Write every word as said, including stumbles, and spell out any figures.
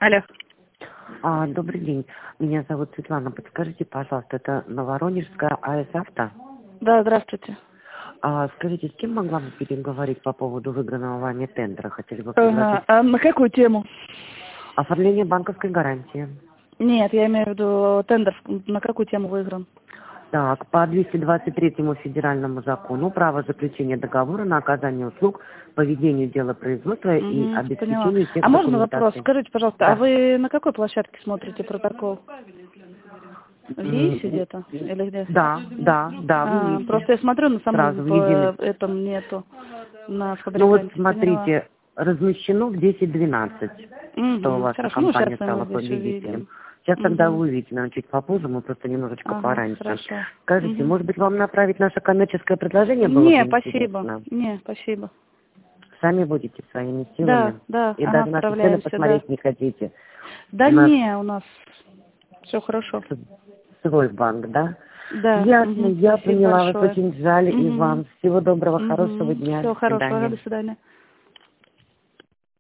Алло. А, добрый день. Меня зовут Светлана. Подскажите, пожалуйста, это Новоронежская АЭС Авто? Да, здравствуйте. А, скажите, с кем могла бы переговорить по поводу выигранного вами тендера? Хотели бы Ага. предложить А на какую тему? оформление банковской гарантии. Нет, я имею в виду тендер. На какую тему выигран? Так, по двести двадцать третьему федеральному закону право заключения договора на оказание услуг по ведению дела производства и Угу, поняла. обеспечению тех А можно вопрос? документаций. Скажите, пожалуйста, а Да. вы на какой площадке смотрите протокол? В М, ЕИСе где-то? Или где? Да, да, да, в А, ЕИСе. просто я смотрю, на Сразу самом в по единый. этом нету. На Ну вот фабриканте, поняла. смотрите, размещено в десять двенадцать, что Угу, ваша хорошо. Ну, сейчас компания мы стала здесь победителем. увидим. Сейчас тогда Угу. вы увидите, наверное, чуть попозже, мы просто немножечко Ага, пораньше. хорошо. Скажите, Угу. может быть, вам направить наше коммерческое предложение было бы Не, спасибо. интересно? Не, спасибо. Сами будете своими Да, силами. да, И ага, даже наши цены справляемся, да. посмотреть не хотите. Да У нас не, у нас все хорошо. с- свой банк, да? Да, Ясно, угу, я спасибо поняла вас, большое. очень жаль, и Угу, вам всего доброго, хорошего угу, дня, все до хорошо, свидания. до свидания.